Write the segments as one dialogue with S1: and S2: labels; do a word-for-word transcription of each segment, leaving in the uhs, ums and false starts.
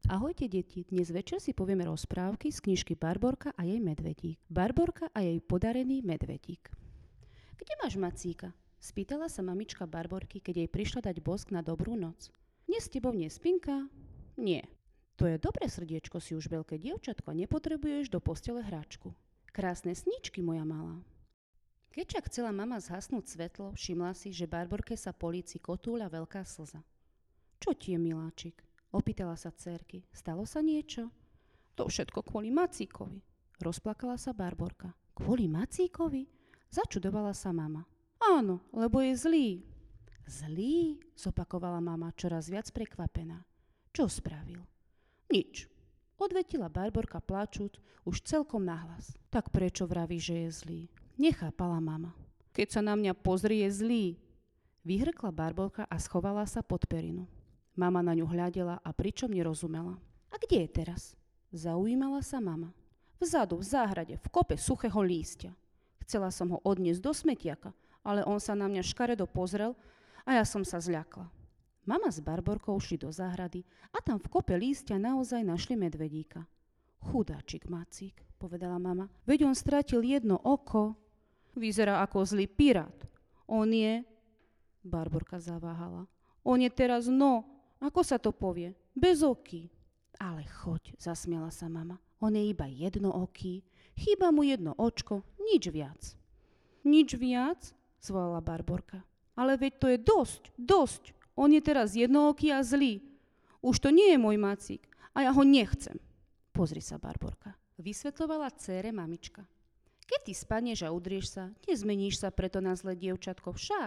S1: Ahojte deti, dnes večer si povieme rozprávky z knižky Barborka a jej medvedík. Barborka a jej podarený medvedík. Kde máš Macíka? Spýtala sa mamička Barborky, keď jej prišla dať bosk na dobrú noc. Dnes s tebou nie spinka? Nie. To je dobré srdiečko, si už veľké dievčatko, nepotrebuješ do postele hračku. Krásne sníčky, moja malá. Keď však chcela mama zhasnúť svetlo, všimla si, že Barborke sa po líci kotúľa veľká slza. Čo ti je, miláčik? Opýtala sa dcérky. Stalo sa niečo? To všetko kvôli Macíkovi. Rozplakala sa Barborka. Kvôli Macíkovi? Začudovala sa mama. Áno, lebo je zlý. Zlý? Zopakovala mama, čoraz viac prekvapená. Čo spravil? Nič. Odvetila Barborka plačúc, už celkom nahlas. Tak prečo vraví, že je zlý? Nechápala mama. Keď sa na mňa pozrie, je zlý. Vyhrkla Barborka a schovala sa pod perinu. Mama na ňu hľadela a pričom nerozumela. A kde je teraz? Zaujímala sa mama. Vzadu, v záhrade, v kope suchého lístia. Chcela som ho odniesť do smetiaka, ale on sa na mňa škaredo pozrel a ja som sa zľakla. Mama s Barborkou šli do záhrady a tam v kope lístia naozaj našli medvedíka. Chudáčik Macík, povedala mama. Veď on stratil jedno oko. Vyzerá ako zlý pirát. On je... Barborka zaváhala. On je teraz no... Ako sa to povie? Bez oky. Ale choď, zasmiala sa mama. On je iba jednooký. Chýba mu jedno očko, nič viac. Nič viac? Zvolala Barborka. Ale veď to je dosť, dosť. On je teraz jednooký a zlý. Už to nie je môj Macík a ja ho nechcem. Pozri sa, Barborka. Vysvetľovala dcére mamička. Keď ty spadneš a udrieš sa, nezmeníš sa preto na zlé dievčatko však.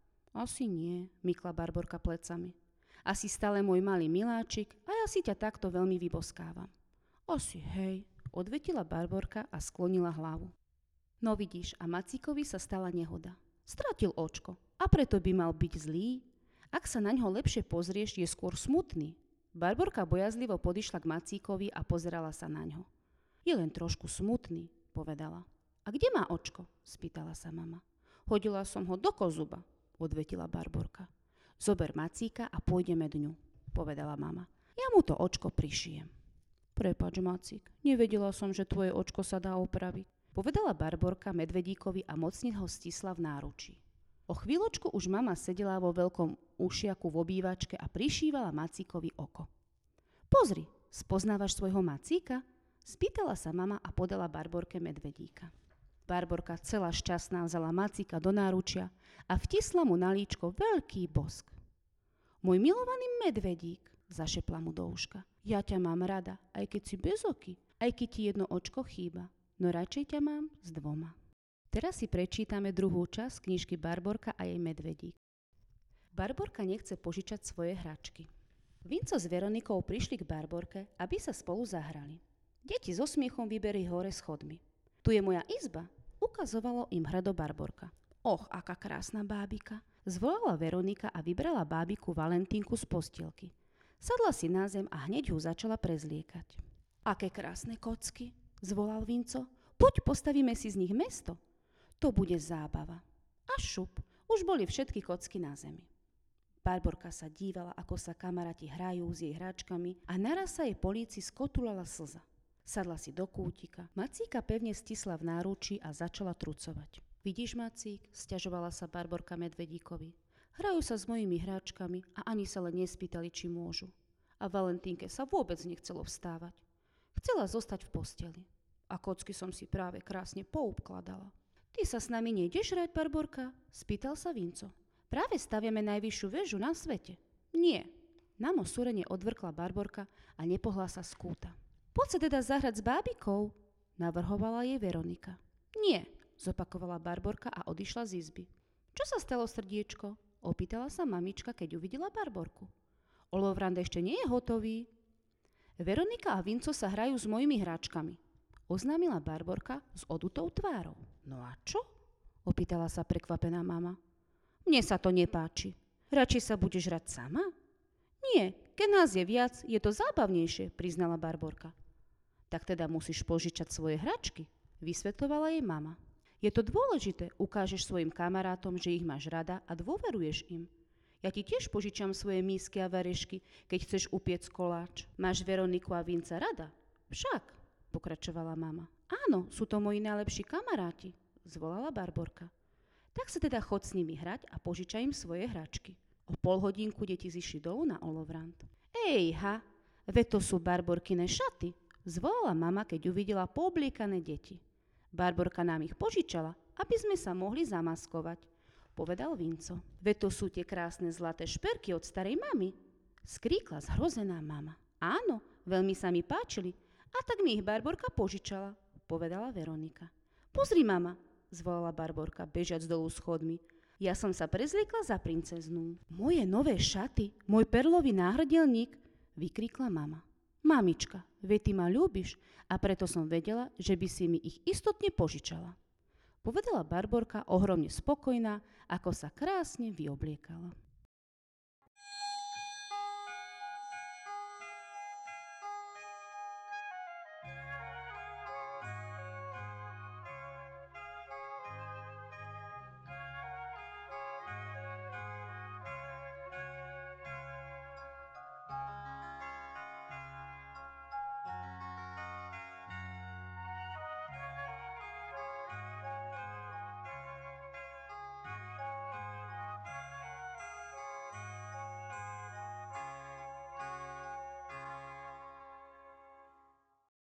S1: Asi nie, mykla Barborka plecami. Asi stále môj malý miláčik a ja si ťa takto veľmi vyboskávam. Asi hej, odvetila Barborka a sklonila hlavu. No vidíš, a Macíkovi sa stala nehoda. Stratil očko a preto by mal byť zlý. Ak sa na ňo lepšie pozrieš, je skôr smutný. Barborka bojazlivo podišla k Macíkovi a pozerala sa na ňo. Je len trošku smutný, povedala. A kde má očko? Spýtala sa mama. Hodila som ho do kozuba, odvetila Barborka. Zober Macíka a pôjdeme dňu, povedala mama. Ja mu to očko prišijem. Prepáč, Macík, nevedela som, že tvoje očko sa dá opraviť, povedala Barborka medvedíkovi a mocne ho stisla v náručí. O chvíľočku už mama sedela vo veľkom ušiaku v obývačke a prišívala Macíkovi oko. Pozri, spoznávaš svojho Macíka? Spýtala sa mama a podala Barborke medvedíka. Barborka celá šťastná vzala Macíka do náručia a vtisla mu na líčko veľký bosk. Môj milovaný medvedík, zašepla mu do uška. Ja ťa mám rada, aj keď si bez oky, aj keď ti jedno očko chýba, no radšej ťa mám s dvoma. Teraz si prečítame druhú časť knižky Barborka a jej medvedík. Barborka nechce požičať svoje hračky. Vinco s Veronikou prišli k Barborke, aby sa spolu zahrali. Deti so smiechom vyberli hore schodmi. Tu je moja izba, ukazovalo im hrdo Barborka. Och, aká krásna bábika, zvolala Veronika a vybrala bábiku Valentínku z postielky. Sadla si na zem a hneď ju začala prezliekať. Aké krásne kocky, zvolal Vinco. Poď postavíme si z nich mesto. To bude zábava. A šup, už boli všetky kocky na zemi. Barborka sa dívala, ako sa kamaráti hrajú s jej hráčkami a naraz sa jej po líci skotúľala slza. Sadla si do kútika, Macíka pevne stisla v náručí a začala trucovať. Vidíš, Macík, sťažovala sa Barborka medvedíkovi. Hrajú sa s mojimi hráčkami a ani sa len nespýtali, či môžu. A Valentínke sa vôbec nechcelo vstávať. Chcela zostať v posteli. A kocky som si práve krásne poupkladala. Ty sa s nami nejdeš hrať, Barborka? Spýtal sa Vinco. Práve staviame najvyššiu väžu na svete. Nie. Namo súrene odvrkla Barborka a nepohla sa z kúta. Poď sa teda zahrať s bábikou, navrhovala jej Veronika. Nie, zopakovala Barborka a odišla z izby. Čo sa stalo, srdiečko? Opýtala sa mamička, keď uvidela Barborku. Olovrand ešte nie je hotový. Veronika a Vinco sa hrajú s mojimi hráčkami, oznámila Barborka s odutou tvárou. No a čo? Opýtala sa prekvapená mama. Mne sa to nepáči. Radšej sa budeš hrať sama? Nie, keď nás je viac, je to zábavnejšie, priznala Barborka. Tak teda musíš požičať svoje hračky, vysvetľovala jej mama. Je to dôležité, ukážeš svojim kamarátom, že ich máš rada a dôveruješ im. Ja ti tiež požičam svoje mísky a varešky, keď chceš upiec koláč. Máš Veroniku a Vinca rada? Však, pokračovala mama. Áno, sú to moji najlepší kamaráti, zvolala Barborka. Tak sa teda chod s nimi hrať a požičaj im svoje hračky. O pol hodinku deti zišli dolu na olovrant. Ejha, veď to sú Barborkine šaty, zvolala mama, keď uvidela poobliekané deti. Barborka nám ich požičala, aby sme sa mohli zamaskovať, povedal Vinco. Veď to sú tie krásne zlaté šperky od starej mamy, skríkla zhrozená mama. Áno, veľmi sa mi páčili, a tak mi ich Barborka požičala, povedala Veronika. Pozri, mama, zvolala Barborka, bežiac dolu schodmi. Ja som sa prezliekla za princeznú. Moje nové šaty, môj perlový náhrdelník, vykríkla mama. Mamička, veď ty ma ľúbiš a preto som vedela, že by si mi ich istotne požičala. Povedala Barborka ohromne spokojná, ako sa krásne vyobliekala.